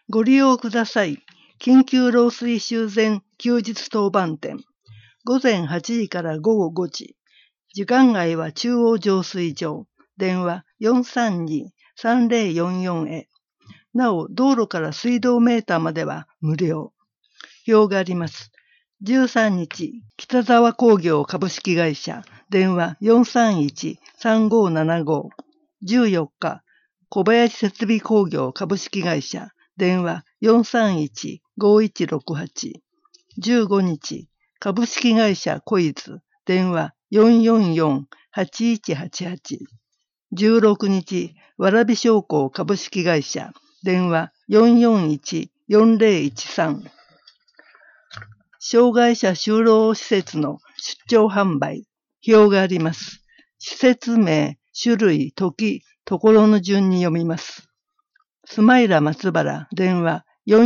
ご利用ください。緊急漏水修繕休日当番店。午前8時から午後5時。時間外は中央浄水場。電話432-3044へ。なお、道路から水道メーターまでは無料。表があります。13日、北沢工業株式会社。電話431-3575。14日、小林設備工業株式会社。電話431-5168。15日、株式会社コイズ。電話444-8188。16日、蕨商工株式会社。電話441-4013。障害者就労施設の出張販売。表があります。施設名、種類、時、ところの順に読みます。スマイラ松原、電話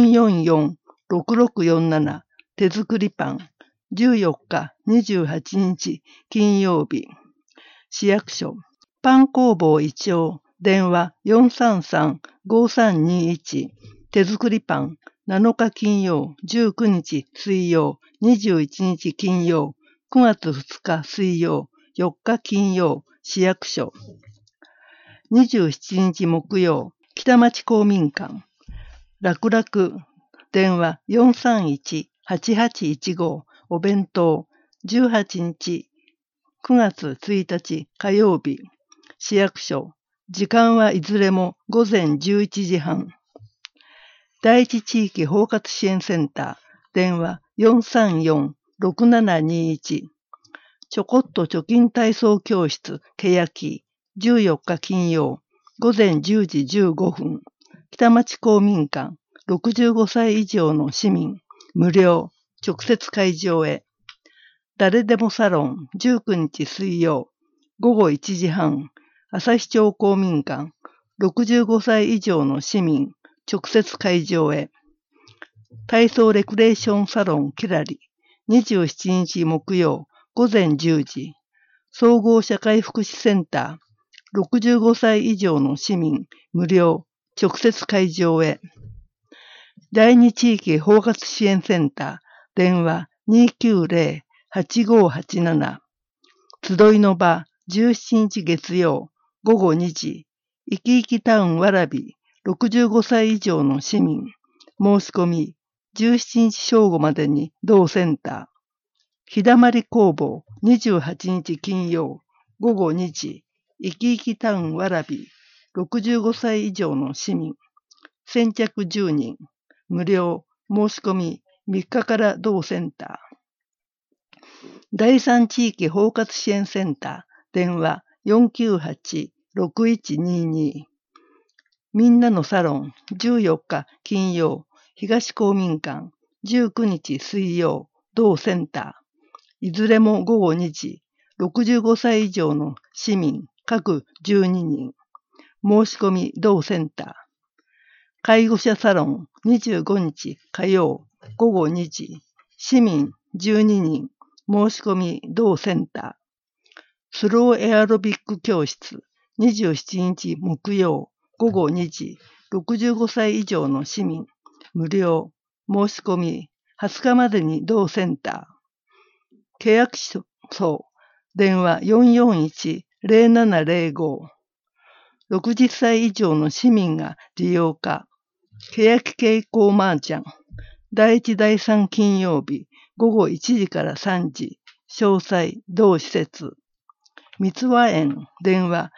444-6647。手作りパン。14日、28日、金曜日。市役所。パン工房一丁。電話433-5321。手作りパン。7日金曜、19日水曜、21日金曜、9月2日水曜、4日金曜、市役所。27日木曜、北町公民館。楽々。電話431-8815。お弁当。18日、9月1日火曜日。市役所。時間はいずれも午前11時半。第一地域包括支援センター。電話434-6721。ちょこっと貯金体操教室。けやき。14日金曜。午前10時15分。北町公民館。65歳以上の市民。無料。直接会場へ。誰でもサロン。19日水曜。午後1時半。旭町公民館。65歳以上の市民。直接会場へ。体操レクレーションサロンキラリ。27日木曜。午前10時。総合社会福祉センター。65歳以上の市民。無料。直接会場へ。第二地域包括支援センター。電話290-8587。集いの場。17日月曜。午後2時。いきいきタウンわらび。65歳以上の市民。申し込み。17日正午までに同センター。ひだまり工房。28日金曜。午後2時。いきいきタウンわらび。65歳以上の市民。先着10人。無料。申し込み。3日から同センター。第三地域包括支援センター。電話498-6122。みんなのサロン。14日金曜。東公民館。19日水曜。同センター。いずれも午後2時。65歳以上の市民。各12人。申し込み同センター。介護者サロン。25日火曜。午後2時。市民12人。申し込み同センター。スローエアロビック教室。27日木曜。午後2時。65歳以上の市民。無料。申し込み。20日までに同センター。契約書。電話441-0705。60歳以上の市民が利用可。契約傾向麻雀。第1第3金曜日。午後1時から3時。詳細、同施設。三和園。電話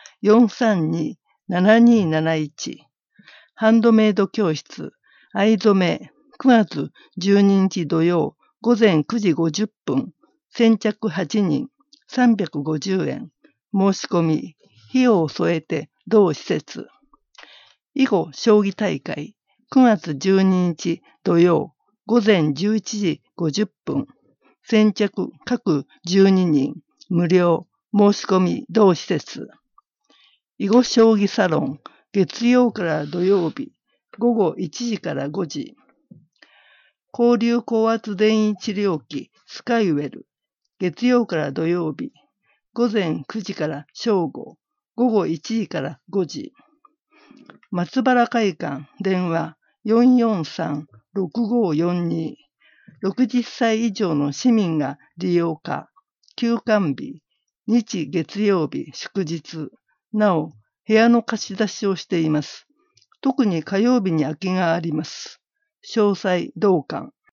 432-7271。ハンドメイド教室。藍染め。9月12日土曜。午前9時50分。先着8人。350円。申し込み。費用を添えて同施設。囲碁将棋大会。9月12日土曜。午前11時50分。先着各12人。無料。申し込み同施設。囲碁将棋サロン。月曜から土曜日。午後1時から5時。交流高圧電位治療器スカイウェル。月曜から土曜日。午前9時から正午。午後1時から5時。松原会館。電話 443-6542。60歳以上の市民が利用可。休館日、日月曜日、祝日。なお、部屋の貸し出しをしています。特に火曜日に空きがあります。詳細、同館。